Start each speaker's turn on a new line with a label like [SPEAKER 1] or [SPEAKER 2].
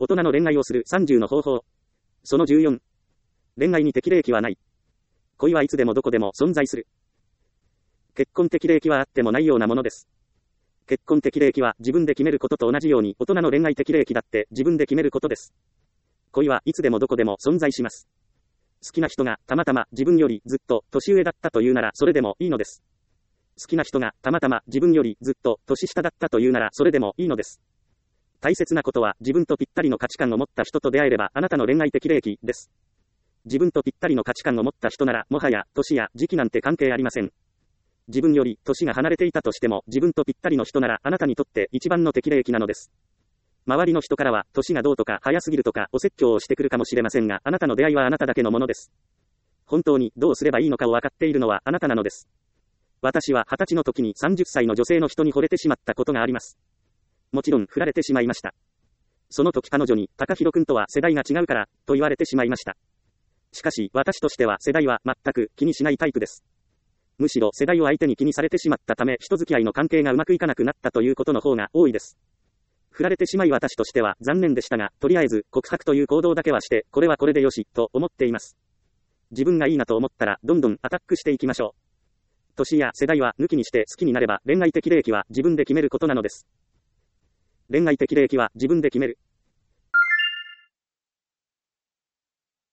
[SPEAKER 1] 大人の恋愛をする30の方法。その14。恋愛に適齢期はない。恋はいつでもどこでも存在する。結婚適齢期はあってもないようなものです。結婚適齢期は自分で決めることと同じように大人の恋愛適齢期だって自分で決めることです。恋はいつでもどこでも存在します。好きな人がたまたま自分よりずっと年上だったというならそれでもいいのです。好きな人がたまたま自分よりずっと年下だったというならそれでもいいのです。大切なことは自分とぴったりの価値観を持った人と出会えればあなたの恋愛適齢期です。自分とぴったりの価値観を持った人ならもはや年や時期なんて関係ありません。自分より年が離れていたとしても自分とぴったりの人ならあなたにとって一番の適齢期なのです。周りの人からは年がどうとか早すぎるとかお説教をしてくるかもしれませんがあなたの出会いはあなただけのものです。本当にどうすればいいのかを分かっているのはあなたなのです。私は20歳の時に30歳の女性の人に惚れてしまったことがあります。もちろん振られてしまいました。その時彼女に高弘君とは世代が違うからと言われてしまいました。しかし私としては世代は全く気にしないタイプです。むしろ世代を相手に気にされてしまったため人付き合いの関係がうまくいかなくなったということの方が多いです。振られてしまい私としては残念でしたがとりあえず告白という行動だけはしてこれはこれでよしと思っています。自分がいいなと思ったらどんどんアタックしていきましょう。年や世代は抜きにして好きになれば恋愛適齢期は自分で決めることなのです。恋愛適齢期は自分で決める。